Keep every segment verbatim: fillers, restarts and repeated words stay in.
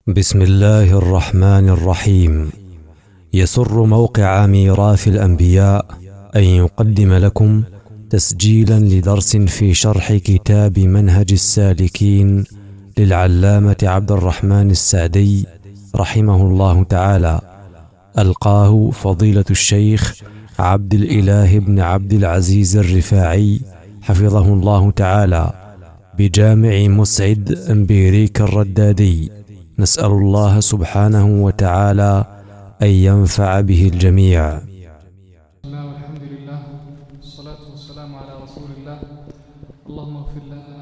بسم الله الرحمن الرحيم. يسر موقع ميراث الأنبياء أن يقدم لكم تسجيلا لدرس في شرح كتاب منهج السالكين للعلامة عبد الرحمن السعدي رحمه الله تعالى، ألقاه فضيلة الشيخ عبد الإله بن عبد العزيز الرفاعي حفظه الله تعالى بجامع مسعد أمبيريك الردادي. نسأل الله سبحانه وتعالى أن ينفع به الجميع. الله والحمد لله والصلاة والسلام على رسول الله. اللهم اغفر لنا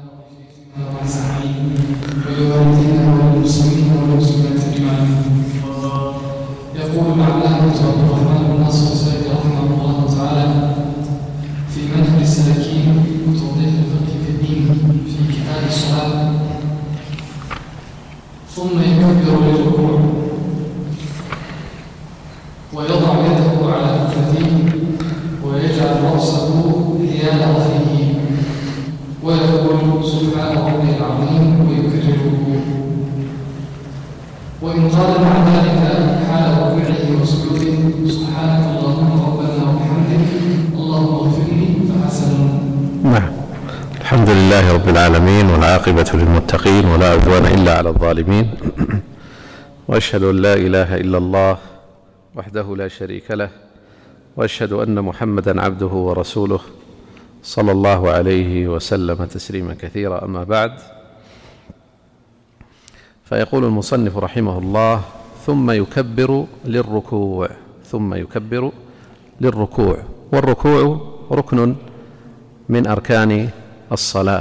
ولوالدينا وللمسلمين والمسلمات أجمعين. يقول العلامة عبد الرحمن بن ناصر السعدي رحمه الله تعالى في منهج السالكين وتوضيح الفقه في الدين في كتاب الصلاة: ثم يكبر للركوع ويضع يده على كفتيه ويجعل رأسه حيال ظهره ويقول سبحان ربي العظيم ويكرره. وإن قال مع ذلك حال ركوعه وسجوده سبحانك اللهم ربنا وبحمدك اللهم اغفر لي فحسن. نعم. الحمد لله رب العالمين، والعاقبة للمتقين، ولا عدوان إلا على الظالمين، وأشهد أن لا إله إلا الله وحده لا شريك له، وأشهد أن محمدا عبده ورسوله صلى الله عليه وسلم تسليما كثيرا. أما بعد، فيقول المصنف رحمه الله: ثم يكبر للركوع. ثم يكبر للركوع، والركوع ركن من أركان الصلاة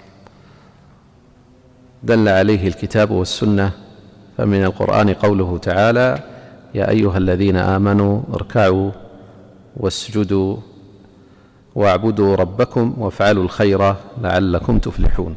دل عليه الكتاب والسنة. فمن القرآن قوله تعالى: يا أيها الذين آمنوا اركعوا واسجدوا واعبدوا ربكم وافعلوا الخير لعلكم تفلحون.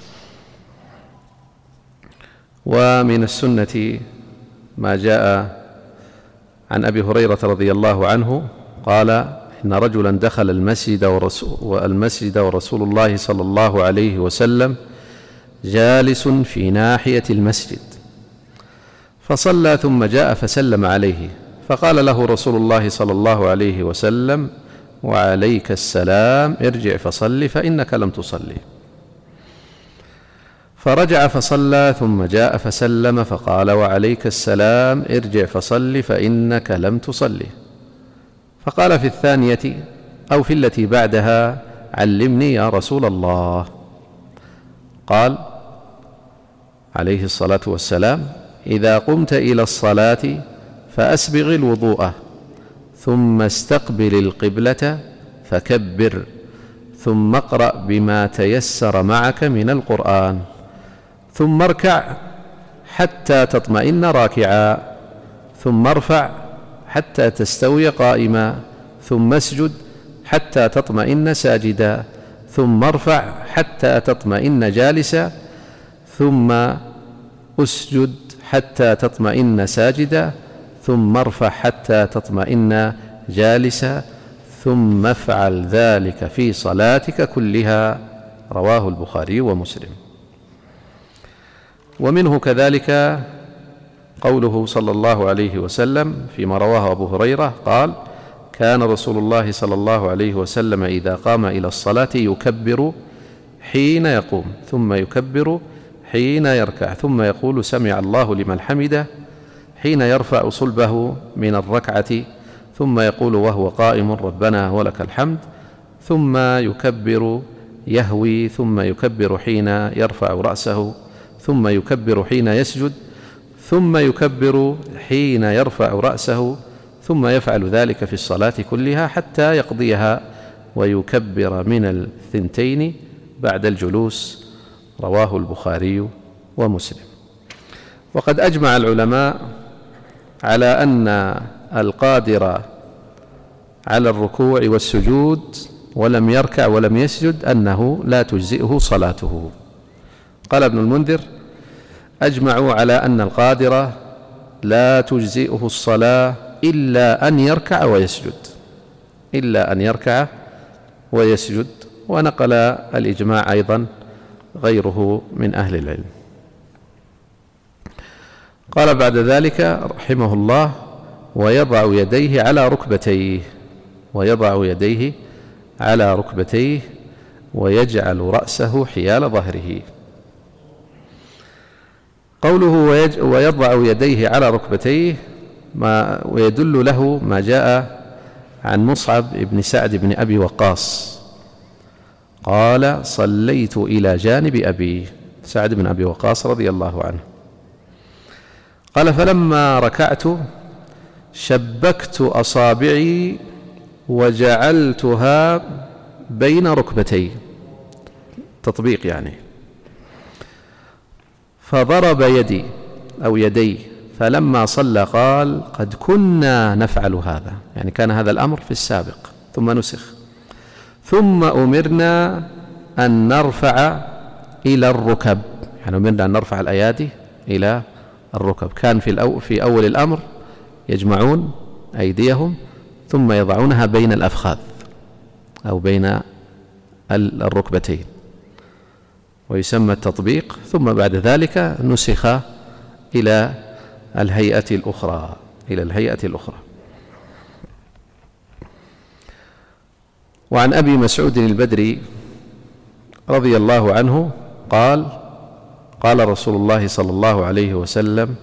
ومن السنة ما جاء عن أبي هريرة رضي الله عنه قال: إن رجلا دخل المسجد ورسول, والمسجد ورسول الله صلى الله عليه وسلم جالس في ناحية المسجد، فصلى ثم جاء فسلم عليه، فقال له رسول الله صلى الله عليه وسلم: وعليك السلام، ارجع فصل فإنك لم تصلي. فرجع فصلى ثم جاء فسلم، فقال: وعليك السلام، ارجع فصل فإنك لم تصلي. فقال في الثانية أو في التي بعدها: علمني يا رسول الله. قال عليه الصلاة والسلام: إذا قمت إلى الصلاة فأسبغ الوضوء، ثم استقبل القبلة فكبر، ثم اقرأ بما تيسر معك من القرآن، ثم اركع حتى تطمئن راكعا، ثم ارفع حتى تستوي قائما، ثم اسجد حتى تطمئن ساجدا، ثم ارفع حتى تطمئن جالسا، ثم اسجد حتى تطمئن ساجدا، ثم ارفع حتى تطمئن جالسا، ثم افعل ذلك في صلاتك كلها. رواه البخاري ومسلم. ومنه كذلك قوله صلى الله عليه وسلم فيما رواه أبو هريرة قال: كان رسول الله صلى الله عليه وسلم إذا قام إلى الصلاة يكبر حين يقوم، ثم يكبر حين يركع، ثم يقول: سمع الله لمن حمده، حين يرفع صلبه من الركعة، ثم يقول وهو قائم: ربنا ولك الحمد، ثم يكبر يهوي، ثم يكبر حين يرفع رأسه، ثم يكبر حين يسجد، ثم يكبر حين يرفع رأسه، ثم يفعل ذلك في الصلاة كلها حتى يقضيها، ويكبر من الثنتين بعد الجلوس. رواه البخاري ومسلم. وقد أجمع العلماء على أن القادر على الركوع والسجود ولم يركع ولم يسجد أنه لا تجزئه صلاته. قال ابن المنذر: أجمعوا على أن القادر لا تجزئه الصلاة إلا أن يركع ويسجد، إلا أن يركع ويسجد. ونقل الإجماع أيضا غيره من أهل العلم. قال بعد ذلك رحمه الله: ويضع يديه على ركبتيه ويضع يديه على ركبتيه ويجعل رأسه حيال ظهره. قوله ويضع يديه على ركبتيه ما ويدل له ما جاء عن مصعب بن سعد بن أبي وقاص قال: صليت إلى جانب أبي سعد بن أبي وقاص رضي الله عنه. قال: فلما ركعت شبكت أصابعي وجعلتها بين ركبتي، تطبيق يعني، فضرب يدي أو يدي، فلما صلى قال: قد كنا نفعل هذا، يعني كان هذا الأمر في السابق ثم نسخ، ثم أمرنا أن نرفع إلى الركب، يعني أمرنا أن نرفع الأيادي إلى الركب. كان في, الأو في أول الأمر يجمعون أيديهم ثم يضعونها بين الأفخاذ أو بين الركبتين ويسمى التطبيق، ثم بعد ذلك نسخ إلى الهيئة الأخرى إلى الهيئة الأخرى. وعن أبي مسعود البدري رضي الله عنه قال: قال رسول الله صلى الله عليه وسلم: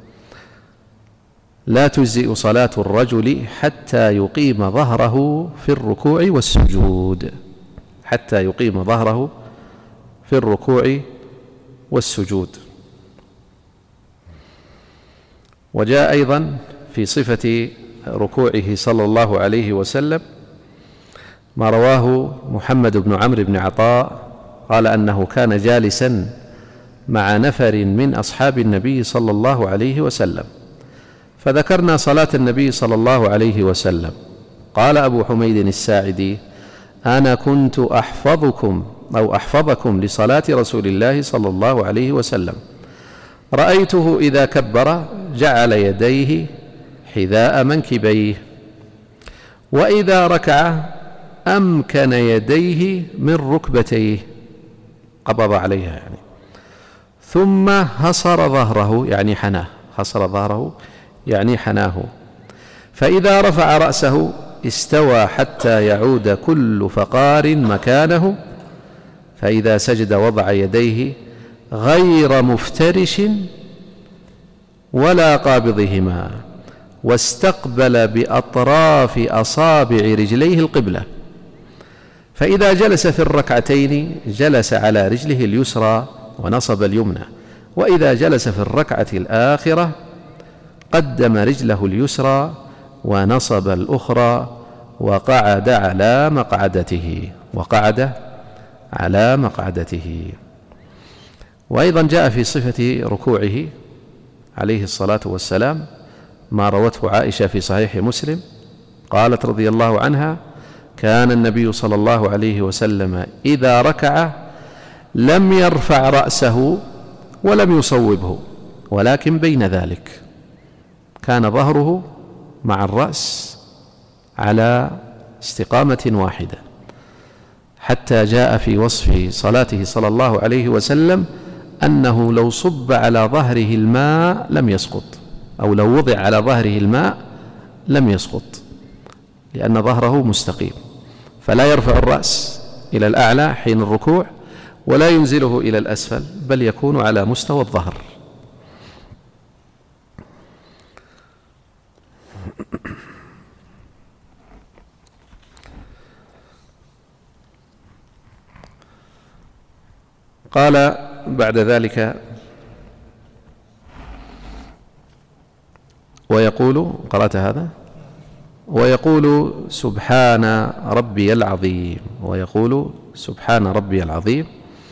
لا تجزئ صلاة الرجل حتى يقيم ظهره في الركوع والسجود حتى يقيم ظهره في الركوع والسجود. وجاء أيضا في صفة ركوعه صلى الله عليه وسلم ما رواه محمد بن عمرو بن عطاء قال أنه كان جالسا مع نفر من أصحاب النبي صلى الله عليه وسلم، فذكرنا صلاة النبي صلى الله عليه وسلم. قال أبو حميد الساعدي: أنا كنت أحفظكم أو أحفظكم لصلاة رسول الله صلى الله عليه وسلم، رأيته إذا كبر جعل يديه حذاء منكبيه، وإذا ركع أمكن يديه من ركبتيه، قبض عليها يعني، ثم هصر ظهره يعني حناه هصر ظهره يعني حناه، فإذا رفع رأسه استوى حتى يعود كل فقار مكانه، فإذا سجد وضع يديه غير مفترش ولا قابضهما، واستقبل بأطراف أصابع رجليه القبلة، فإذا جلس في الركعتين جلس على رجله اليسرى ونصب اليمنى، وإذا جلس في الركعة الآخرة قدم رجله اليسرى ونصب الأخرى وقعد على مقعدته وقعد على مقعدته. وأيضا جاء في صفة ركوعه عليه الصلاة والسلام ما روته عائشة في صحيح مسلم قالت رضي الله عنها: كان النبي صلى الله عليه وسلم إذا ركع لم يرفع رأسه ولم يصوبه، ولكن بين ذلك كان ظهره مع الرأس على استقامة واحدة، حتى جاء في وصف صلاته صلى الله عليه وسلم أنه لو صب على ظهره الماء لم يسقط، أو لو وضع على ظهره الماء لم يسقط، لأن ظهره مستقيم، فلا يرفع الرأس إلى الأعلى حين الركوع ولا ينزله إلى الأسفل، بل يكون على مستوى الظهر. قال بعد ذلك: ويقول، قرأت هذا؟ ويقول سبحان ربي العظيم، ويقول سبحان ربي العظيم.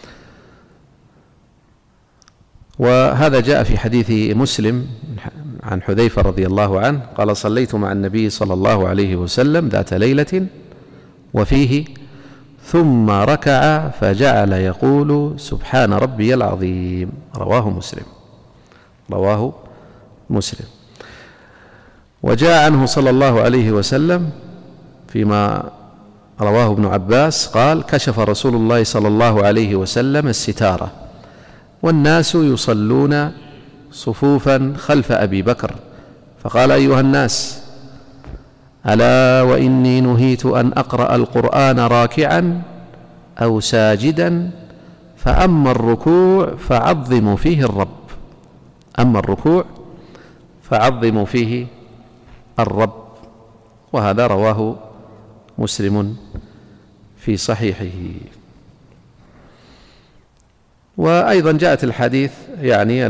وهذا جاء في حديث مسلم عن حذيفة رضي الله عنه قال: صليت مع النبي صلى الله عليه وسلم ذات ليلة وفيه ثم ركع فجعل يقول سبحان ربي العظيم، رواه مسلم رواه مسلم. وجاء عنه صلى الله عليه وسلم فيما رواه ابن عباس قال: كشف رسول الله صلى الله عليه وسلم الستارة والناس يصلون صفوفا خلف أبي بكر فقال: أيها الناس، ألا وإني نهيت أن أقرأ القرآن راكعا أو ساجدا، فأما الركوع فعظموا فيه الرب أما الركوع فعظموا فيه الرب وهذا رواه مسلم في صحيحه. وأيضا جاءت الحديث يعني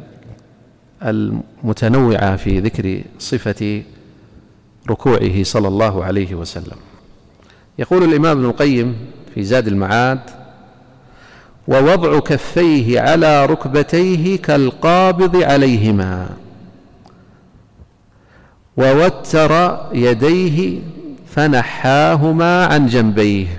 المتنوعة في ذكر صفة ركوعه صلى الله عليه وسلم. يقول الإمام ابن القيم في زاد المعاد: ووضع كفيه على ركبتيه كالقابض عليهما، ووتر يديه فنحاهما عن جنبيه،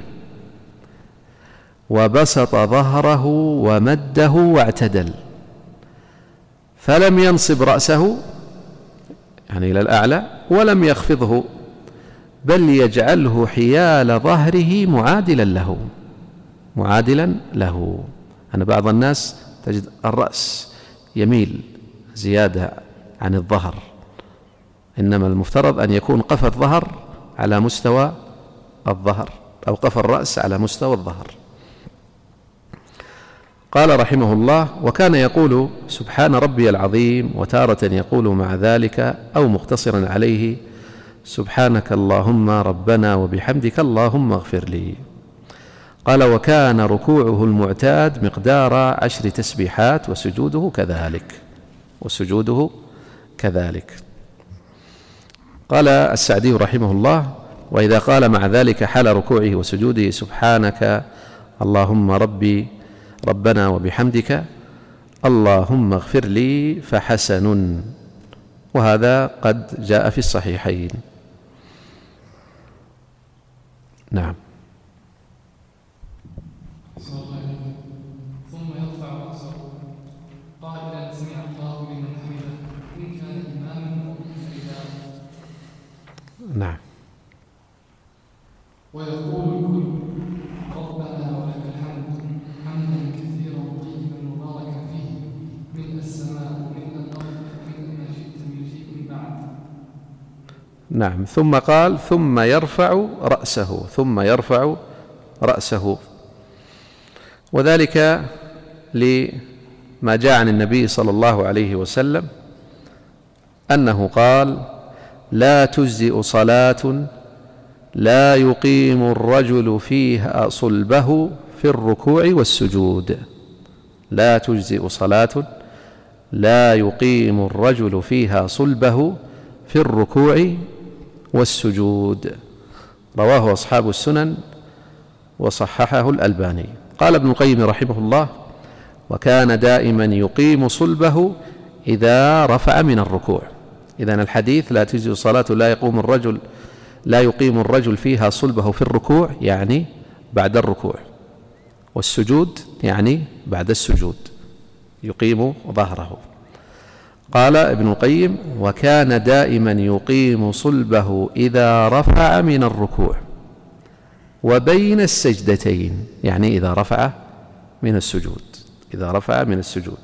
وبسط ظهره ومده واعتدل، فلم ينصب رأسه يعني إلى الأعلى ولم يخفضه، بل يجعله حيال ظهره معادلا له معادلا له أن بعض الناس تجد الرأس يميل زيادة عن الظهر، إنما المفترض أن يكون قفا الظهر على مستوى الظهر أو قفا الرأس على مستوى الظهر. قال رحمه الله: وكان يقول سبحان ربي العظيم، وتارة يقول مع ذلك أو مقتصرا عليه سبحانك اللهم ربنا وبحمدك اللهم اغفر لي. قال: وكان ركوعه المعتاد مقدار عشر تسبيحات، وسجوده كذلك وسجوده كذلك. قال السعدي رحمه الله: وإذا قال مع ذلك حال ركوعه وسجوده سبحانك اللهم ربي ربنا وبحمدك اللهم اغفر لي فحسن، وهذا قد جاء في الصحيحين. نعم. ثم يرفع رأسه قائلا سمع الله لمن حمده إن كان إماما ومنفردا. نعم. ويقول الكل ربنا ولك الحمد حمدا كثيرا طيبا مباركا فيه ملء السماء وملء الأرض وملء ما شئت من شيء بعد. نعم. ثم قال: ثم يرفع رأسه ثم يرفع رأسه وذلك لما جاء عن النبي صلى الله عليه وسلم أنه قال: لا تجزئ صلاة لا يقيم الرجل فيها صلبه في الركوع والسجود لا تجزئ صلاة لا يقيم الرجل فيها صلبه في الركوع والسجود. رواه أصحاب السنن وصححه الألباني. قال ابن القيم رحمه الله: وكان دائما يقيم صلبه إذا رفع من الركوع. إذن الحديث لا تجزئ صلاة لا يقوم الرجل لا يقيم الرجل فيها صلبه في الركوع يعني بعد الركوع، والسجود يعني بعد السجود يقيم ظهره. قال ابن القيم: وكان دائما يقيم صلبه إذا رفع من الركوع وبين السجدتين، يعني إذا رفع من السجود إذا رفع من السجود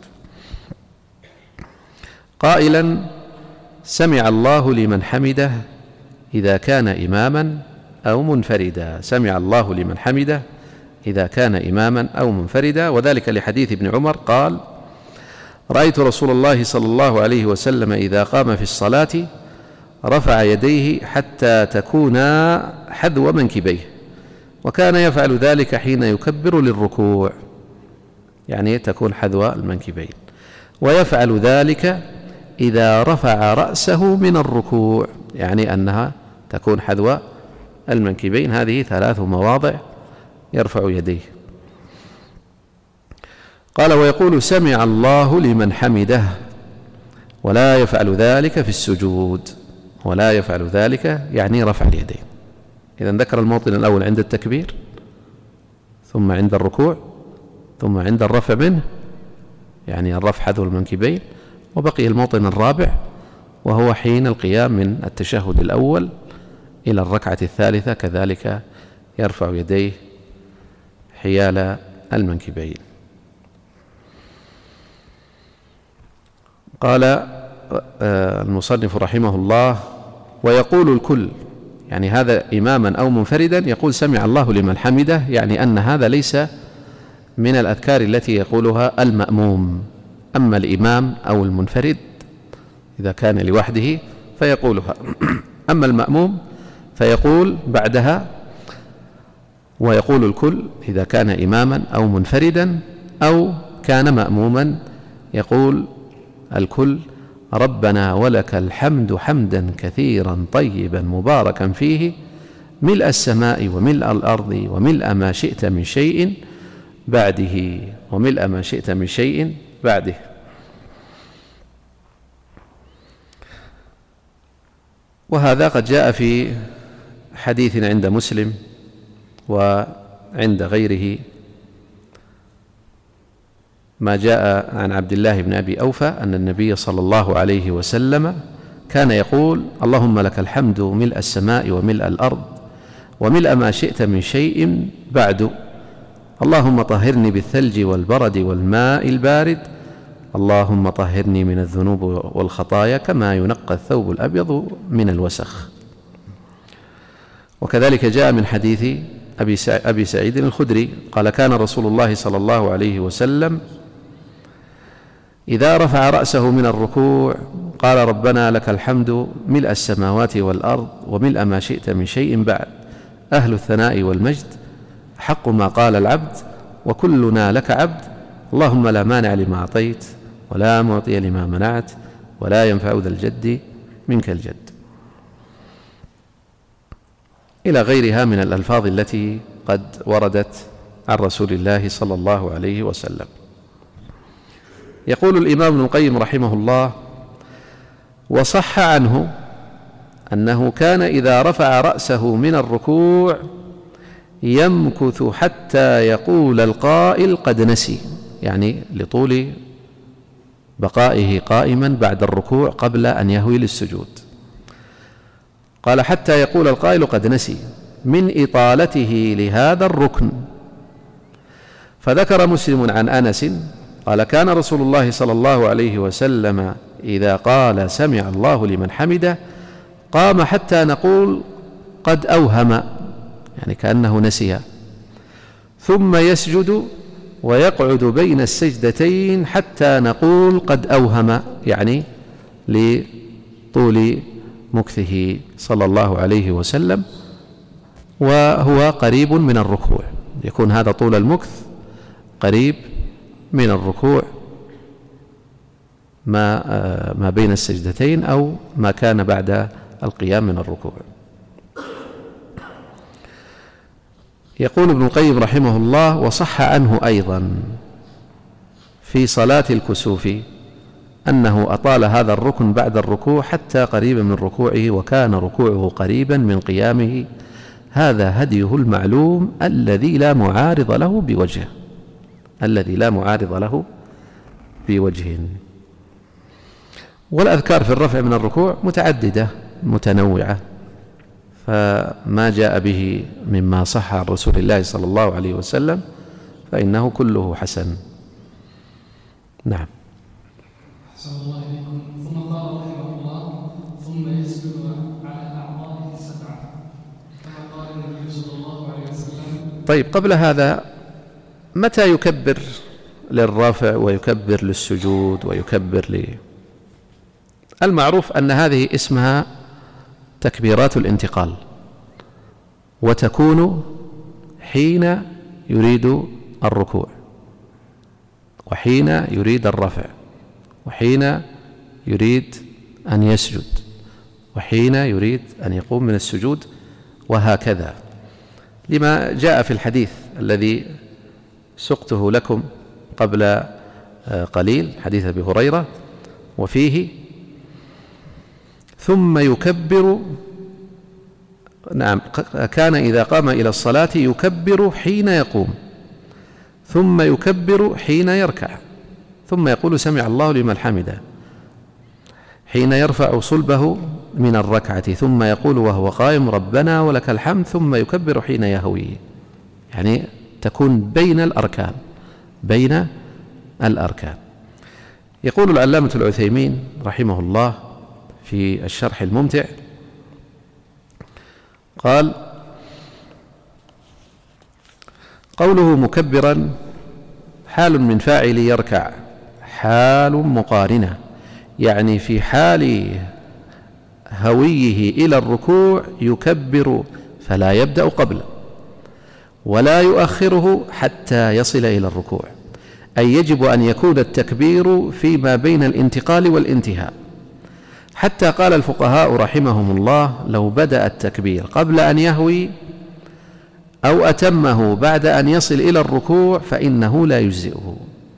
قائلا: سمع الله لمن حمده إذا كان إماما أو منفردا سمع الله لمن حمده إذا كان إماما أو منفردا. وذلك لحديث ابن عمر قال: رأيت رسول الله صلى الله عليه وسلم إذا قام في الصلاة رفع يديه حتى تكونا حذو منكبيه، وكان يفعل ذلك حين يكبر للركوع، يعني تكون حذو المنكبين، ويفعل ذلك إذا رفع رأسه من الركوع، يعني أنها تكون حذو المنكبين. هذه ثلاث مواضع يرفع يديه. قال: ويقول سمع الله لمن حمده ولا يفعل ذلك في السجود ولا يفعل ذلك يعني رفع اليدين. إذن ذكر الموطن الأول عند التكبير، ثم عند الركوع، ثم عند الرفع منه يعني الرفع حذو المنكبين، وبقي الموطن الرابع وهو حين القيام من التشهد الأول إلى الركعة الثالثة، كذلك يرفع يديه حيال المنكبين. قال المصنف رحمه الله: ويقول الكل، يعني هذا إماما أو منفردا يقول سمع الله لمن حمده، يعني أن هذا ليس من الأذكار التي يقولها المأموم. أما الإمام أو المنفرد إذا كان لوحده فيقولها، أما المأموم فيقول بعدها: ويقول الكل إذا كان إماما أو منفردا أو كان مأموما، يقول الكل: ربنا ولك الحمد حمدا كثيرا طيبا مباركا فيه ملء السماء وملء الأرض وملء ما شئت من شيء بعده وملء ما شئت من شيء بعده. وهذا قد جاء في حديث عند مسلم وعند غيره، ما جاء عن عبد الله بن أبي أوفى أن النبي صلى الله عليه وسلم كان يقول: اللهم لك الحمد ملء السماء وملء الأرض وملء ما شئت من شيء بعد، اللهم طهرني بالثلج والبرد والماء البارد، اللهم طهرني من الذنوب والخطايا كما ينقى الثوب الأبيض من الوسخ. وكذلك جاء من حديث أبي سعيد الخدري قال: كان رسول الله صلى الله عليه وسلم إذا رفع رأسه من الركوع قال: ربنا لك الحمد ملء السماوات والأرض وملء ما شئت من شيء بعد، أهل الثناء والمجد، حق ما قال العبد، وكلنا لك عبد، اللهم لا مانع لما أعطيت ولا معطي لما منعت ولا ينفع ذا الجد منك الجد، إلى غيرها من الألفاظ التي قد وردت عن رسول الله صلى الله عليه وسلم. يقول الإمام ابن القيم رحمه الله: وصح عنه أنه كان إذا رفع رأسه من الركوع يمكث حتى يقول القائل قد نسي، يعني لطول بقائه قائما بعد الركوع قبل أن يهوي للسجود. قال: حتى يقول القائل قد نسي من إطالته لهذا الركن. فذكر مسلم عن أنس قال: كان رسول الله صلى الله عليه وسلم إذا قال سمع الله لمن حمده قام حتى نقول قد أوهم، يعني كأنه نسي، ثم يسجد ويقعد بين السجدتين حتى نقول قد أوهم، يعني لطول مكثه صلى الله عليه وسلم، وهو قريب من الركوع، يكون هذا طول المكث قريب من الركوع، ما ما بين السجدتين أو ما كان بعد القيام من الركوع. يقول ابن القيم رحمه الله: وصح عنه أيضا في صلاة الكسوف أنه أطال هذا الركن بعد الركوع حتى قريبا من ركوعه، وكان ركوعه قريبا من قيامه، هذا هديه المعلوم الذي لا معارض له بوجه الذي لا معارض له بوجه. والأذكار في الرفع من الركوع متعددة متنوعة، فما جاء به مما صح عن رسول الله صلى الله عليه وسلم فإنه كله حسن. نعم. أحسن الله إليكم. ثم قال رحمه الله: ثم يسجد على أعضائه السبعة كما قال النبي صلى الله عليه وسلم. طيب، قبل هذا متى يكبر للرفع ويكبر للسجود ويكبر ل المعروف أن هذه اسمها تكبيرات الانتقال، وتكون حين يريد الركوع وحين يريد الرفع وحين يريد أن يسجد وحين يريد أن يقوم من السجود، وهكذا، لما جاء في الحديث الذي سقته لكم قبل قليل، حديث أبي هريرة، وفيه: ثم يكبر، نعم، كان إذا قام إلى الصلاة يكبر حين يقوم، ثم يكبر حين يركع، ثم يقول سمع الله لمن حمده، حين يرفع صلبه من الركعة، ثم يقول وهو قائم ربنا ولك الحمد، ثم يكبر حين يهوي، يعني تكون بين الأركان بين الأركان. يقول العلامة العثيمين رحمه الله في الشرح الممتع، قال: قوله مكبرا حال من فاعل يركع، حال مقارنة، يعني في حال هويه إلى الركوع يكبر فلا يبدأ قبله ولا يؤخره حتى يصل إلى الركوع، أي يجب أن يكون التكبير فيما بين الانتقال والانتهاء. حتى قال الفقهاء رحمهم الله: لو بدأ التكبير قبل أن يهوي أو أتمه بعد أن يصل إلى الركوع فإنه لا يجزئه،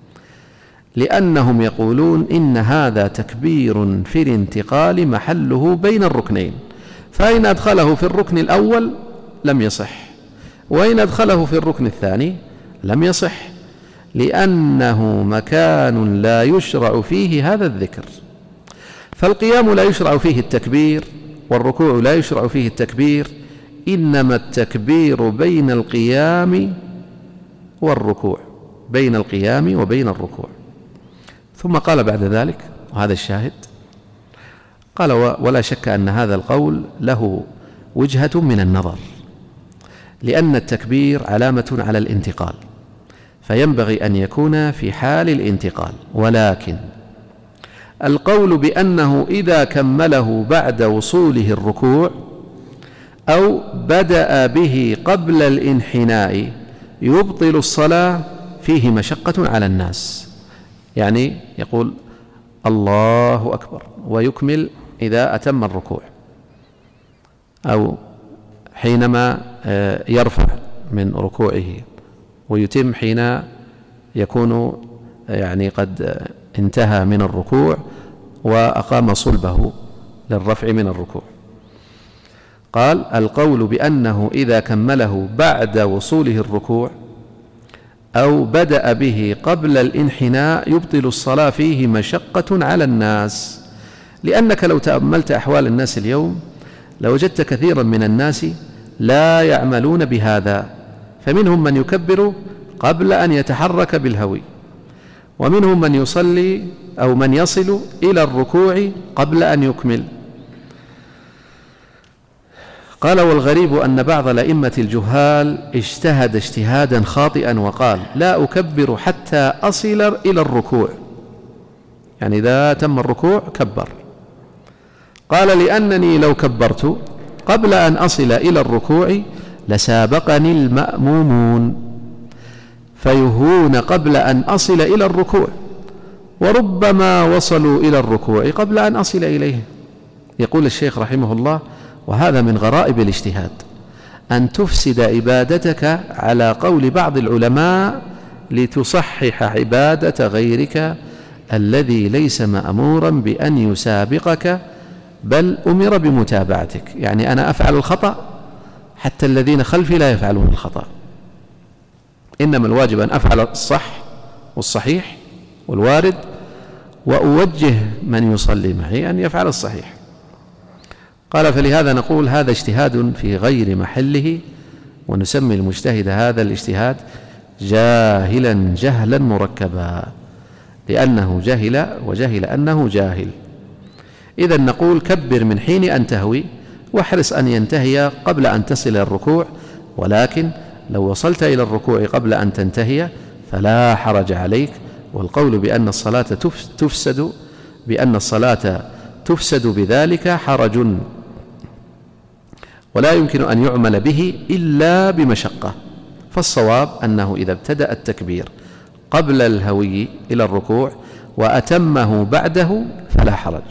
لأنهم يقولون إن هذا تكبير في الانتقال محله بين الركنين، فإن أدخله في الركن الأول لم يصح، وإن أدخله في الركن الثاني لم يصح، لأنه مكان لا يشرع فيه هذا الذكر. فالقيام لا يشرع فيه التكبير، والركوع لا يشرع فيه التكبير، إنما التكبير بين القيام والركوع، بين القيام وبين الركوع. ثم قال بعد ذلك، وهذا الشاهد، قال: ولا شك أن هذا القول له وجهة من النظر، لأن التكبير علامة على الانتقال، فينبغي أن يكون في حال الانتقال، ولكن القول بأنه إذا كمله بعد وصوله الركوع أو بدأ به قبل الانحناء يبطل الصلاة فيه مشقة على الناس، يعني يقول الله أكبر ويكمل إذا أتم الركوع، أو حينما يرفع من ركوعه، ويتم حين يكون يعني قد انتهى من الركوع وأقام صلبه للرفع من الركوع. قال: القول بأنه إذا كمله بعد وصوله الركوع أو بدأ به قبل الانحناء يبطل الصلاة فيه مشقة على الناس، لأنك لو تأملت أحوال الناس اليوم لوجدت كثيرا من الناس لا يعملون بهذا، فمنهم من يكبر قبل أن يتحرك بالهوي، ومنهم من يصلي أو من يصل إلى الركوع قبل أن يكمل. قال: والغريب أن بعض الأئمة الجهال اجتهد اجتهادا خاطئا وقال: لا أكبر حتى أصل إلى الركوع، يعني إذا تم الركوع كبر. قال: لأنني لو كبرت قبل أن أصل إلى الركوع لسابقني المأمومون فيهون قبل أن أصل إلى الركوع، وربما وصلوا إلى الركوع قبل أن أصل إليه. يقول الشيخ رحمه الله: وهذا من غرائب الاجتهاد، أن تفسد عبادتك على قول بعض العلماء لتصحح عبادة غيرك الذي ليس مأمورا بأن يسابقك، بل أمر بمتابعتك. يعني أنا أفعل الخطأ حتى الذين خلفي لا يفعلون الخطأ، إنما الواجب أن أفعل الصح والصحيح والوارد، وأوجه من يصلي معي أن يفعل الصحيح. قال: فلهذا نقول هذا اجتهاد في غير محله، ونسمي المجتهد هذا الاجتهاد جاهلا جهلا مركبا، لأنه جهل وجهل أنه جاهل. إذن نقول كبر من حين أن تهوي، واحرص أن ينتهي قبل أن تصل إلى الركوع، ولكن لو وصلت إلى الركوع قبل أن تنتهي فلا حرج عليك. والقول بأن الصلاة تفسد بأن الصلاة تفسد بذلك حرج، ولا يمكن أن يعمل به إلا بمشقة. فالصواب أنه إذا ابتدأ التكبير قبل الهوي إلى الركوع وأتمه بعده فلا حرج،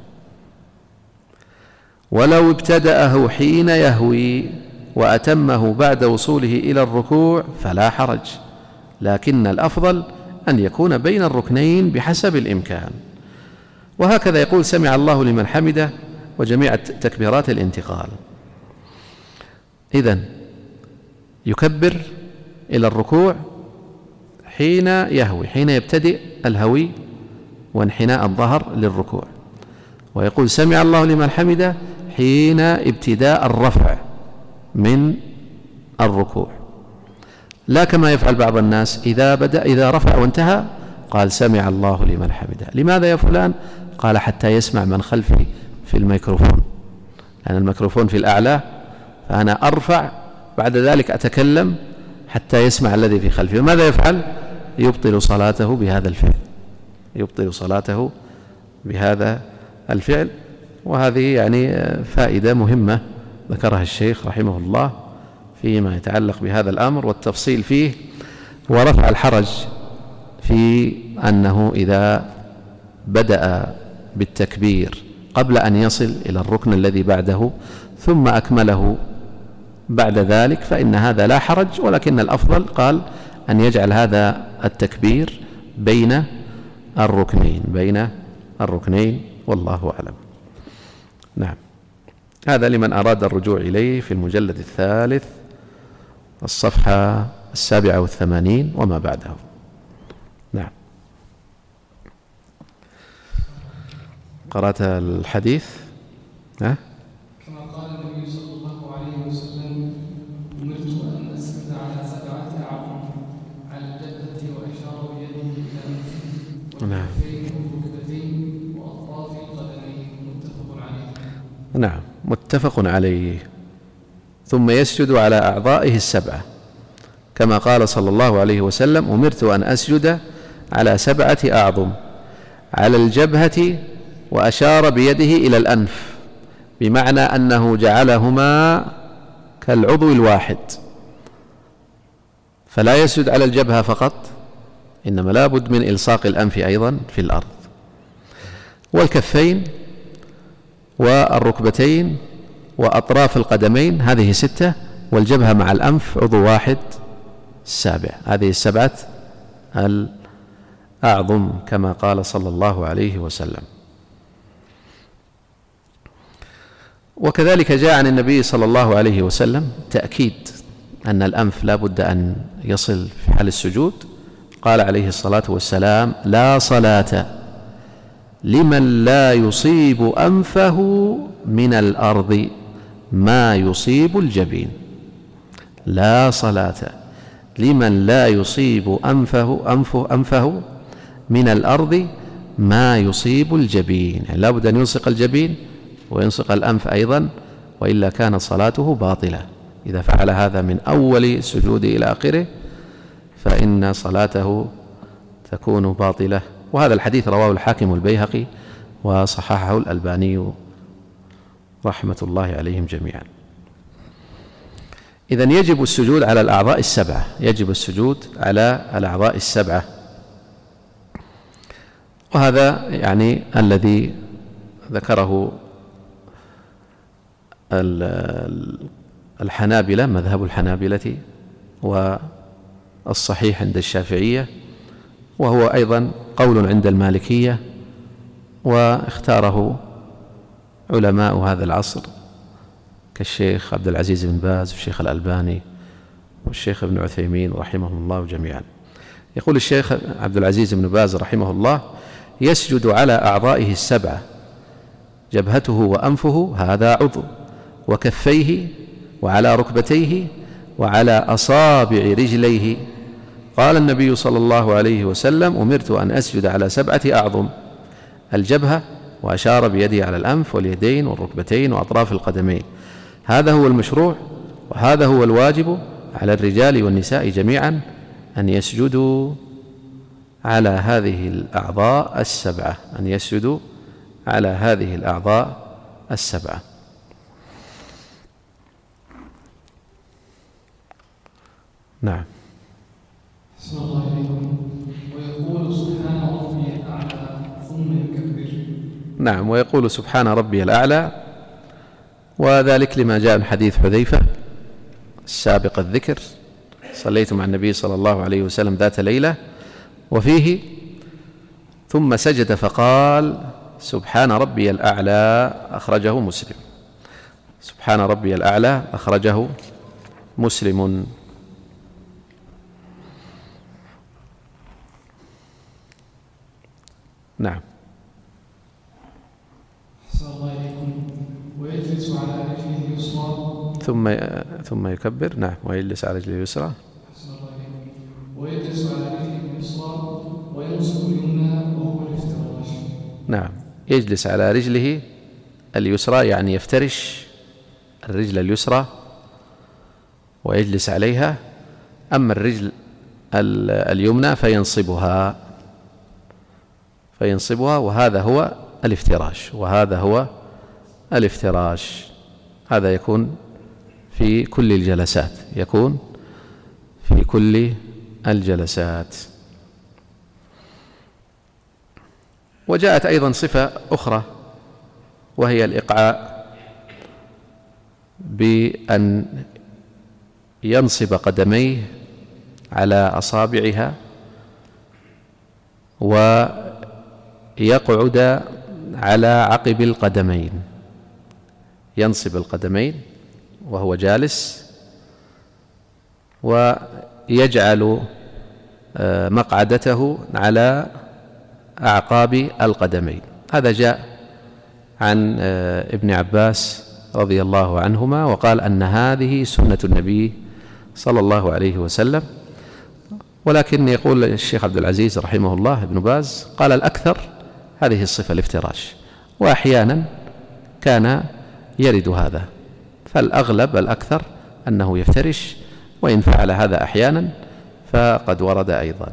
ولو ابتدأه حين يهوي وأتمه بعد وصوله إلى الركوع فلا حرج، لكن الأفضل أن يكون بين الركنين بحسب الإمكان. وهكذا يقول سمع الله لمن حمده وجميع تكبيرات الانتقال. إذن يكبر إلى الركوع حين يهوي، حين يبتدئ الهوي وانحناء الظهر للركوع، ويقول سمع الله لمن حمده حين ابتداء الرفع من الركوع، لا كما يفعل بعض الناس إذا بدأ إذا رفع وانتهى قال سمع الله لمن حمده. لماذا يا فلان؟ قال حتى يسمع من خلفي في الميكروفون، لأن يعني الميكروفون في الأعلى، فأنا أرفع بعد ذلك أتكلم حتى يسمع الذي في خلفي. ماذا يفعل؟ يبطل صلاته بهذا الفعل، يبطل صلاته بهذا الفعل. وهذه يعني فائدة مهمة ذكرها الشيخ رحمه الله فيما يتعلق بهذا الأمر والتفصيل فيه، ورفع الحرج في أنه إذا بدأ بالتكبير قبل أن يصل إلى الركن الذي بعده ثم أكمله بعد ذلك فإن هذا لا حرج، ولكن الأفضل قال أن يجعل هذا التكبير بين الركنين بين الركنين والله أعلم. نعم، هذا لمن أراد الرجوع إليه في المجلد الثالث الصفحة السابعة والثمانين وما بعده. نعم. قرأت الحديث؟ ها؟ كما قال النبي صلى الله عليه وسلم: أمرت أن أسجد على سبعة أعظم، على الجبهة وأشار بيده إلى أنفه والكفين والركبتين وأطراف القدمين. متفق عليه. نعم، متفق عليه. ثم يسجد على أعضائه السبعة كما قال صلى الله عليه وسلم: أمرت أن أسجد على سبعة أعظم، على الجبهة وأشار بيده إلى الأنف، بمعنى أنه جعلهما كالعضو الواحد، فلا يسجد على الجبهة فقط، إنما لا بد من إلصاق الأنف أيضا في الأرض، والكفين والركبتين وأطراف القدمين، هذه ستة، والجبهة مع الأنف عضو واحد السابع. هذه السبعة الأعظم كما قال صلى الله عليه وسلم. وكذلك جاء عن النبي صلى الله عليه وسلم تأكيد أن الأنف لا بد أن يصل في حال السجود. قال عليه الصلاة والسلام: لا صلاة لمن لا يصيب أنفه من الأرض ما يصيب الجبين. لا صلاة لمن لا يصيب أنفه, أنفه, أنفه من الأرض ما يصيب الجبين، يعني لا بد أن يلصق الجبين وينصق الأنف أيضا، وإلا كانت صلاته باطلة. إذا فعل هذا من أول السجود إلى آخره فإن صلاته تكون باطلة. وهذا الحديث رواه الحاكم والبيهقي وصححه الألباني رحمة الله عليهم جميعا. إذن يجب السجود على الأعضاء السبعة، يجب السجود على الأعضاء السبعة، وهذا يعني الذي ذكره الحنابلة، مذهب الحنابلة، والصحيح عند الشافعية، وهو أيضا قول عند المالكية، واختاره علماء هذا العصر كالشيخ عبد العزيز بن باز والشيخ الألباني والشيخ ابن عثيمين رحمهم الله جميعا. يقول الشيخ عبد العزيز بن باز رحمه الله: يسجد على أعضائه السبعة، جبهته وأنفه هذا عضو، وكفيه وعلى ركبتيه وعلى أصابع رجليه. قال النبي صلى الله عليه وسلم: أمرت أن أسجد على سبعة أعظم، الجبهة، وأشار بيده على الأنف واليدين والركبتين وأطراف القدمين. هذا هو المشروع، وهذا هو الواجب على الرجال والنساء جميعا، أن يسجدوا على هذه الأعضاء السبعة، أن يسجدوا على هذه الأعضاء السبعة. نعم. صلى الله عليكم. ويقول سبحان ربي الأعلى ثم يكبر. نعم، ويقول سبحان ربي الأعلى، وذلك لما جاء من حديث حذيفة السابق الذكر: صليت مع النبي صلى الله عليه وسلم ذات ليلة، وفيه: ثم سجد فقال سبحان ربي الأعلى، أخرجه مسلم. سبحان ربي الأعلى أخرجه مسلم. نعم. صلى الله عليكم. ويجلس على رجله اليسرى ثم ثم يكبر. نعم، ويجلس على رجله اليسرى. ويجلس على رجله اليسرى وينصب نعم يجلس على رجله اليسرى، يعني يفترش الرجل اليسرى ويجلس عليها، أما الرجل اليمنى فينصبها فينصبها وهذا هو الافتراش وهذا هو الافتراش هذا يكون في كل الجلسات يكون في كل الجلسات. وجاءت أيضا صفة أخرى وهي الإقعاء، بأن ينصب قدميه على أصابعها ويقعد على عقب القدمين، ينصب القدمين وهو جالس ويجعل مقعدته على أعقاب القدمين. هذا جاء عن ابن عباس رضي الله عنهما، وقال أن هذه سنة النبي صلى الله عليه وسلم. ولكن يقول الشيخ عبد العزيز رحمه الله ابن باز قال الأكثر هذه الصفة الافتراش، وأحيانا كان يرد هذا، فالأغلب الأكثر أنه يفترش، وإن فعل هذا أحيانا فقد ورد أيضا.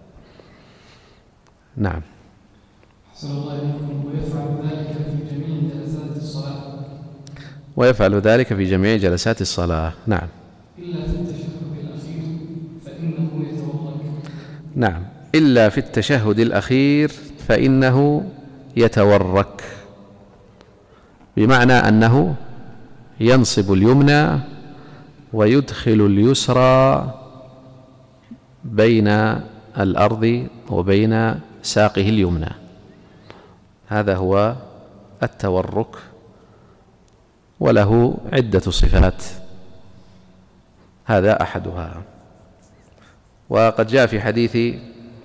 نعم. أحسن الله إليكم. ويفعل ذلك في جميع جلسات الصلاة ويفعل ذلك في جميع جلسات الصلاة. نعم. إلا في التشهد الأخير فإنه يتورك. نعم، إلا في التشهد الأخير فإنه يتورك، بمعنى أنه ينصب اليمنى ويدخل اليسرى بين الأرض وبين ساقه اليمنى، هذا هو التورك، وله عدة صفات، هذا أحدها. وقد جاء في حديث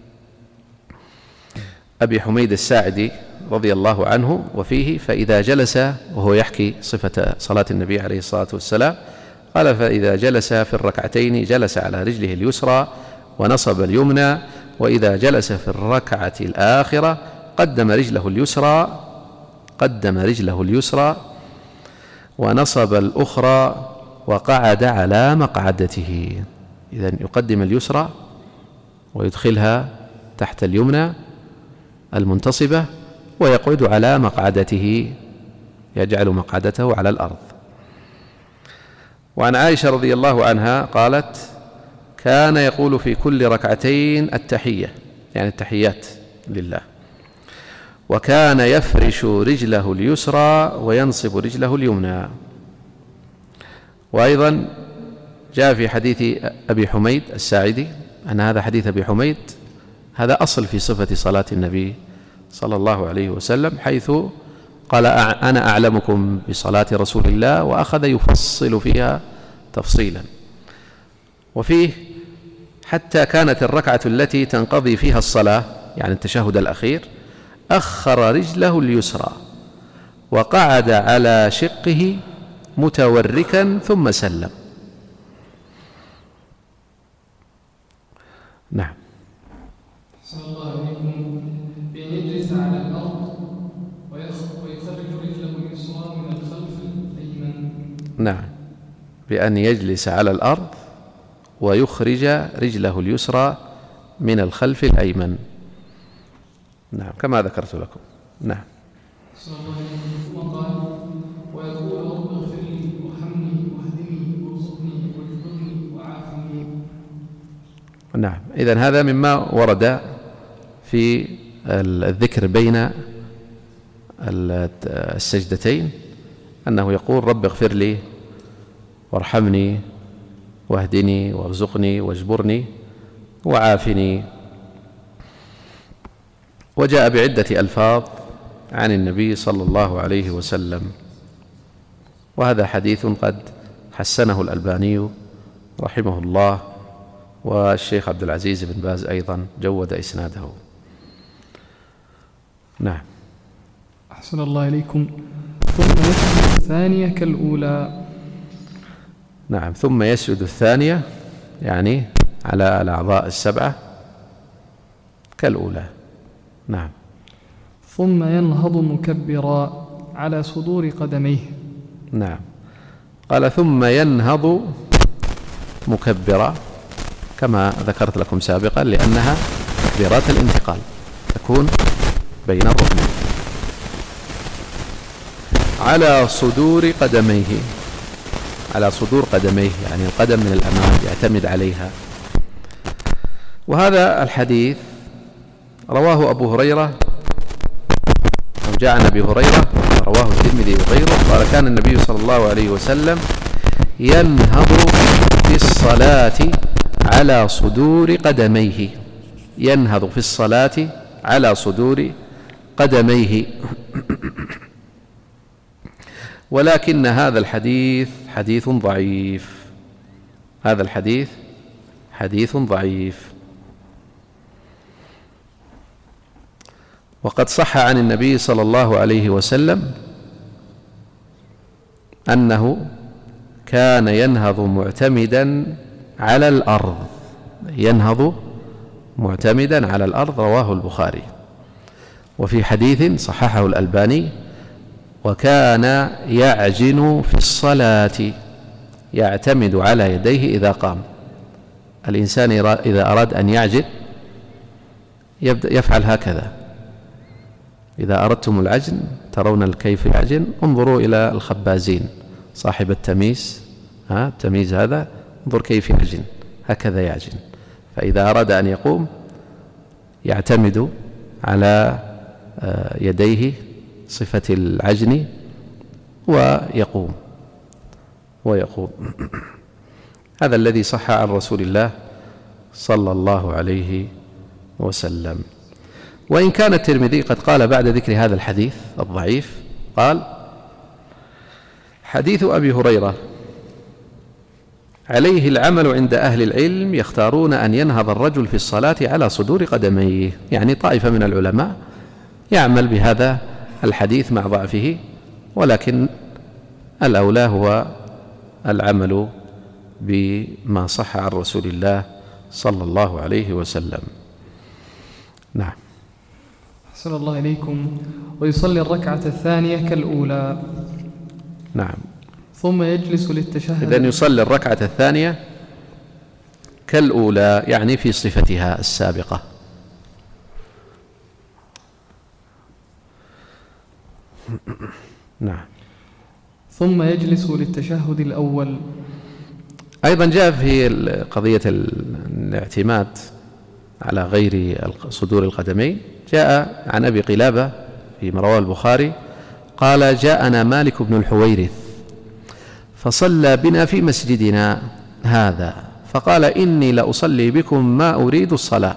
أبي حميد الساعدي رضي الله عنه وفيه: فإذا جلس، وهو يحكي صفة صلاة النبي عليه الصلاة والسلام، قال: فإذا جلس في الركعتين جلس على رجله اليسرى ونصب اليمنى، وإذا جلس في الركعة الآخرة قدم رجله اليسرى قدم رجله اليسرى ونصب الأخرى وقعد على مقعدته. إذن يقدم اليسرى ويدخلها تحت اليمنى المنتصبة ويقعد على مقعدته، يجعل مقعدته على الأرض. وعن عائشة رضي الله عنها قالت: كان يقول في كل ركعتين التحية، يعني التحيات لله، وكان يفرش رجله اليسرى وينصب رجله اليمنى. وأيضا جاء في حديث أبي حميد الساعدي أن هذا حديث أبي حميد هذا أصل في صفة صلاة النبي صلى الله عليه وسلم، حيث قال: أنا أعلمكم بصلاة رسول الله، وأخذ يفصل فيها تفصيلا. وفيه حتى كانت الركعة التي تنقضي فيها الصلاة، يعني التشهد الأخير، أخر رجله اليسرى وقعد على شقه متوركا ثم سلم. نعم. أحسن الله إليكم. بأن يجلس على الأرض ويخرج رجله اليسرى من الخلف الأيمن. نعم، بأن يجلس على الأرض ويخرج رجله اليسرى من الخلف الأيمن. نعم، كما ذكرت لكم. نعم. أحسن الله إليكم. ثم قال: ويقول: رب اغفر لي وارحمني واهدني وارزقني واجبرني وعافني. نعم، إذن هذا مما ورد في الذكر بين السجدتين، أنه يقول: رب اغفر لي وارحمني واهدني وارزقني واجبرني وعافني. وجاء بعدة ألفاظ عن النبي صلى الله عليه وسلم، وهذا حديث قد حسنه الألباني رحمه الله، والشيخ عبد العزيز بن باز أيضا جود إسناده. نعم. أحسن الله إليكم. ثم يسجد الثانية كالأولى. نعم، ثم يسجد الثانية يعني على الأعضاء السبعة كالأولى. نعم. ثم ينهض مكبرا على صدور قدميه. نعم. قال ثم ينهض مكبرا كما ذكرت لكم سابقا، لأنها تكبيرات الانتقال تكون بين الركنين على صدور قدميه، على صدور قدميه يعني القدم من الأمام يعتمد عليها. وهذا الحديث رواه أبو هريرة أو جاء عن أبي هريرة، رواه الترمذي وغيره، قال كان النبي صلى الله عليه وسلم ينهض في الصلاة على صدور قدميه، ينهض في الصلاة على صدور قدميه. ولكن هذا الحديث حديث ضعيف، هذا الحديث حديث ضعيف. وقد صح عن النبي صلى الله عليه وسلم أنه كان ينهض معتمدا على الأرض، ينهض معتمدا على الأرض، رواه البخاري. وفي حديث صححه الألباني وكان يعجن في الصلاة، يعتمد على يديه إذا قام. الإنسان إذا أراد أن يعجن يفعل هكذا. إذا أردتم العجن ترون كيف يعجن، انظروا إلى الخبازين صاحب التميس، ها التميز هذا، انظر كيف يعجن، هكذا يعجن. فإذا أراد أن يقوم يعتمد على يديه صفة العجن ويقوم ويقوم هذا الذي صح عن رسول الله صلى الله عليه وسلم. وإن كان الترمذي قد قال بعد ذكر هذا الحديث الضعيف، قال حديث أبي هريرة عليه العمل عند أهل العلم، يختارون أن ينهض الرجل في الصلاة على صدور قدميه، يعني طائفة من العلماء يعمل بهذا الحديث مع ضعفه، ولكن الأولى هو العمل بما صح عن رسول الله صلى الله عليه وسلم. نعم. أحسن الله إليكم. ويصلي الركعة الثانية كالأولى. نعم. ثم يجلس للتشهد. إذن يصلي الركعة الثانية كالأولى، يعني في صفتها السابقة. نعم. ثم يجلس للتشهد الأول. أيضا جاء في قضية الاعتماد على غير صدور القدمين، جاء عن أبي قلابة في رواه البخاري قال جاءنا مالك بن الحويرث فصلى بنا في مسجدنا هذا، فقال إني لأصلي بكم ما أريد الصلاة.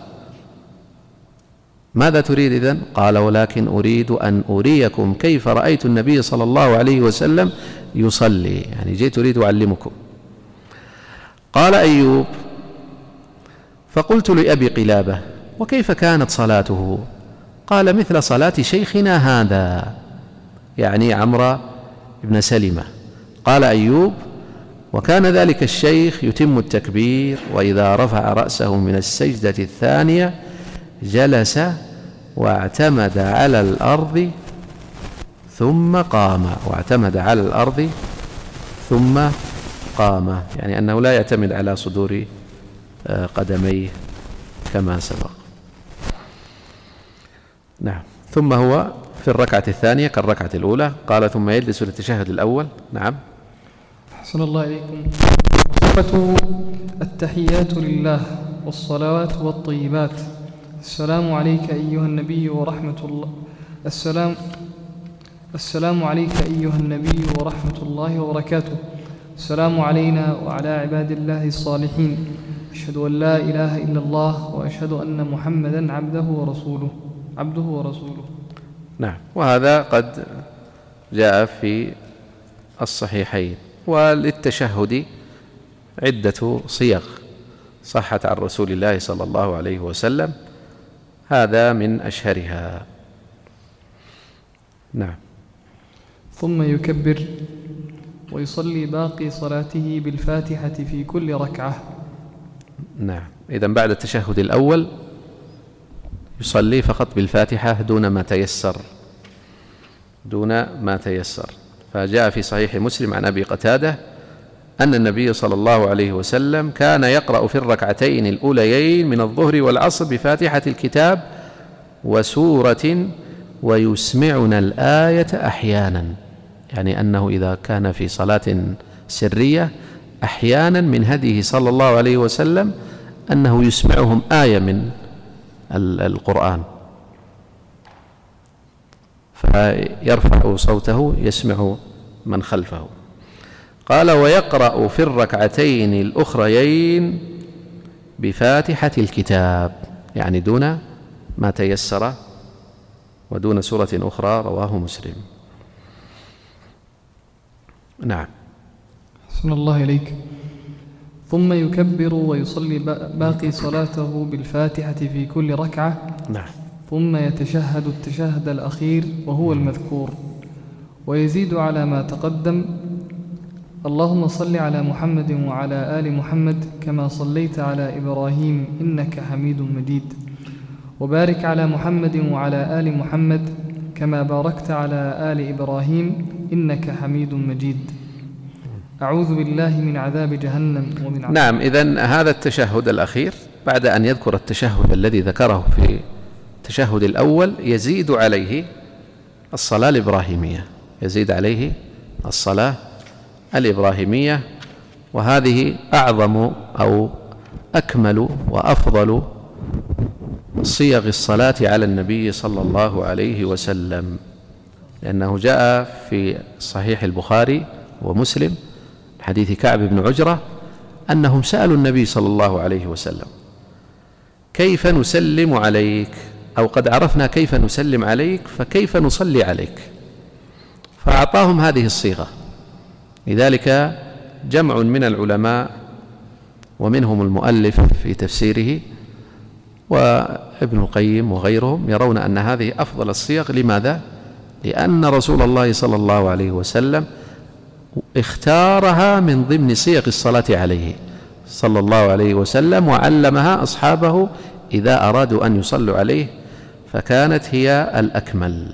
ماذا تريد إذن؟ قال ولكن أريد أن أريكم كيف رأيت النبي صلى الله عليه وسلم يصلي، يعني جيت أريد أعلمكم. قال أيوب فقلت لأبي قلابة وكيف كانت صلاته؟ قال مثل صلاة شيخنا هذا، يعني عمرو بن سلمة. قال أيوب وكان ذلك الشيخ يتم التكبير، وإذا رفع رأسه من السجدة الثانية جلس واعتمد على الأرض ثم قام، واعتمد على الأرض ثم قام، يعني أنه لا يعتمد على صدور قدميه كما سبق. نعم. ثم هو في الركعة الثانية كالركعة الأولى. قال ثم يجلس للتشهد الأول. نعم. أحسن الله إليكم. صفة التحيات لله والصلوات والطيبات. السلام عليك أيها النبي ورحمة الله السلام السلام عليك أيها النبي ورحمة الله وبركاته. السلام علينا وعلى عباد الله الصالحين. أشهد أن لا إله إلا الله وأشهد أن محمدا عبده ورسوله عبده ورسوله. نعم. وهذا قد جاء في الصحيحين. وللتشهد عدة صيغ صحت عن رسول الله صلى الله عليه وسلم، هذا من أشهرها. نعم. ثم يكبر ويصلي باقي صلاته بالفاتحة في كل ركعة. نعم. إذن بعد التشهد الأول يصلي فقط بالفاتحة دون ما تيسر دون ما تيسر. فجاء في صحيح مسلم عن أبي قتادة أن النبي صلى الله عليه وسلم كان يقرأ في الركعتين الأوليين من الظهر والعصر بفاتحة الكتاب وسورة ويسمعنا الآية أحيانا، يعني أنه إذا كان في صلاة سرية أحيانا من هديه صلى الله عليه وسلم أنه يسمعهم آية من القرآن فيرفع صوته يسمع من خلفه. قال ويقرأ في الركعتين الأخريين بفاتحة الكتاب، يعني دون ما تيسر ودون سورة أخرى، رواه مسلم. نعم. أحسن الله إليك. ثم يكبر ويصلي باقي صلاته بالفاتحة في كل ركعة. نعم. ثم يتشهد التشهد الأخير وهو المذكور، ويزيد على ما تقدم: اللهم صل على محمد وعلى آل محمد كما صليت على إبراهيم إنك حميد مجيد، وبارك على محمد وعلى آل محمد كما باركت على آل إبراهيم إنك حميد مجيد. أعوذ بالله من عذاب جهنم ومن عذاب. نعم. إذن هذا التشهد الأخير بعد أن يذكر التشهد الذي ذكره في التشهد الأول يزيد عليه الصلاة الإبراهيمية، يزيد عليه الصلاة الإبراهيمية، وهذه أعظم أو أكمل وأفضل صيغ الصلاة على النبي صلى الله عليه وسلم، لأنه جاء في صحيح البخاري ومسلم حديث كعب بن عجرة أنهم سألوا النبي صلى الله عليه وسلم: كيف نسلم عليك؟ أو قد عرفنا كيف نسلم عليك فكيف نصلي عليك؟ فأعطاهم هذه الصيغة. لذلك جمع من العلماء ومنهم المؤلف في تفسيره وابن القيم وغيرهم يرون أن هذه أفضل الصيغ. لماذا؟ لأن رسول الله صلى الله عليه وسلم اختارها من ضمن صيغ الصلاة عليه صلى الله عليه وسلم، وعلمها أصحابه إذا أرادوا أن يصلوا عليه، فكانت هي الأكمل.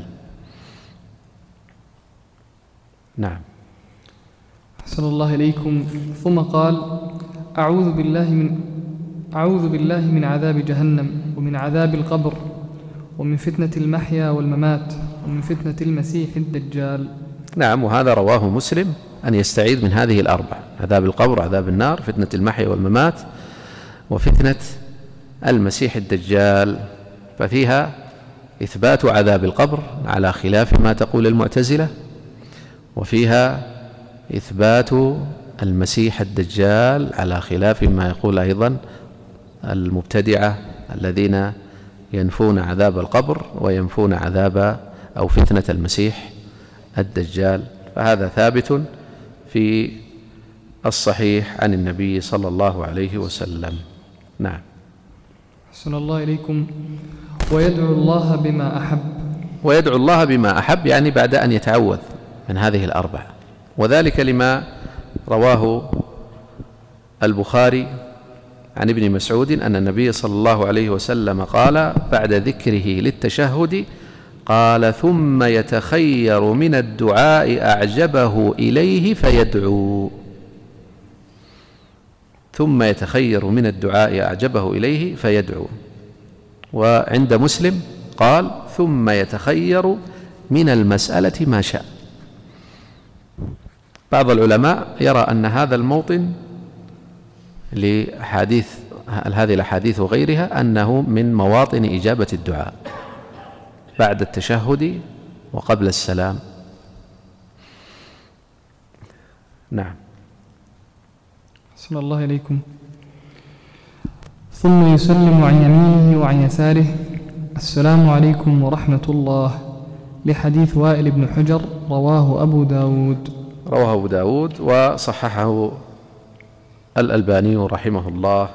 نعم. أحسن الله إليكم. ثم قال: أعوذ بالله من أعوذ بالله من عذاب جهنم ومن عذاب القبر ومن فتنة المحيا والممات ومن فتنة المسيح الدجال. نعم. وهذا رواه مسلم أن يستعيذ من هذه الأربع: عذاب القبر، عذاب النار، فتنة المحيا والممات، وفتنة المسيح الدجال. ففيها إثبات عذاب القبر على خلاف ما تقول المعتزلة، وفيها إثبات المسيح الدجال على خلاف ما يقول أيضا المبتدعة الذين ينفون عذاب القبر وينفون عذاب أو فتنة المسيح الدجال. فهذا ثابت في الصحيح عن النبي صلى الله عليه وسلم. نعم. أحسن الله إليكم. ويدعو الله بما أحب. ويدعو الله بما أحب يعني بعد أن يتعوذ من هذه الأربع، وذلك لما رواه البخاري عن ابن مسعود أن النبي صلى الله عليه وسلم قال بعد ذكره للتشهد: قال ثم يتخير من الدعاء أعجبه إليه فيدعو. ثم يتخير من الدعاء أعجبه إليه فيدعو. وعند مسلم قال: ثم يتخير من المسألة ما شاء. بعض العلماء يرى أن هذا الموطن لحديث هذه الأحاديث وغيرها أنه من مواطن إجابة الدعاء بعد التشهد وقبل السلام. نعم. أحسن الله إليكم. ثم يسلم عن يمينه وعن يساره: السلام عليكم ورحمة الله، لحديث وائل بن حجر، رواه أبو داود. رواه أبو داود وصححه الألباني رحمه الله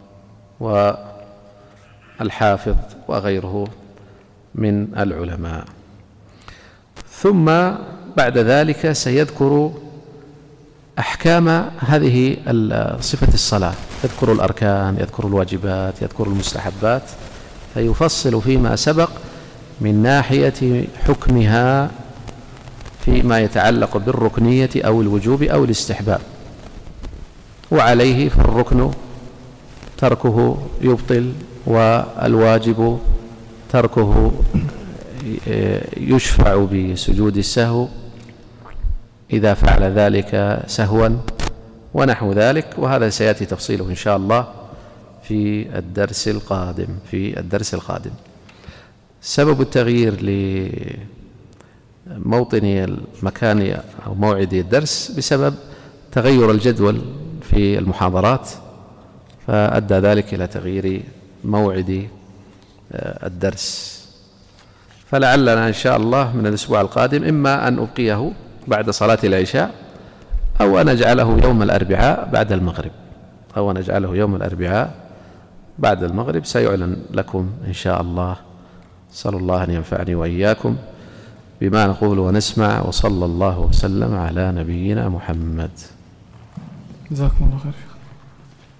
والحافظ وغيره من العلماء. ثم بعد ذلك سيذكر أحكام هذه صفة الصلاة، يذكر الأركان، يذكر الواجبات، يذكر المستحبات، فيفصل فيما سبق من ناحية حكمها فيما يتعلق بالركنية أو الوجوب أو الاستحباب. وعليه فالركن تركه يبطل، والواجب تركه يشفع بسجود السهو إذا فعل ذلك سهوا ونحو ذلك. وهذا سيأتي تفصيله إن شاء الله في الدرس القادم في الدرس القادم. سبب التغيير لموطن المكان أو موعد الدرس بسبب تغير الجدول في المحاضرات، فأدى ذلك إلى تغيير موعد الدرس. فلعلنا إن شاء الله من الأسبوع القادم إما أن أبقيه بعد صلاة العشاء أو أن أجعله يوم الأربعاء بعد المغرب أو أن أجعله يوم الأربعاء بعد المغرب سيعلن لكم إن شاء الله. صلى الله أن ينفعني وإياكم بما نقول ونسمع، وصلى الله وسلم على نبينا محمد. جزاكم الله خير.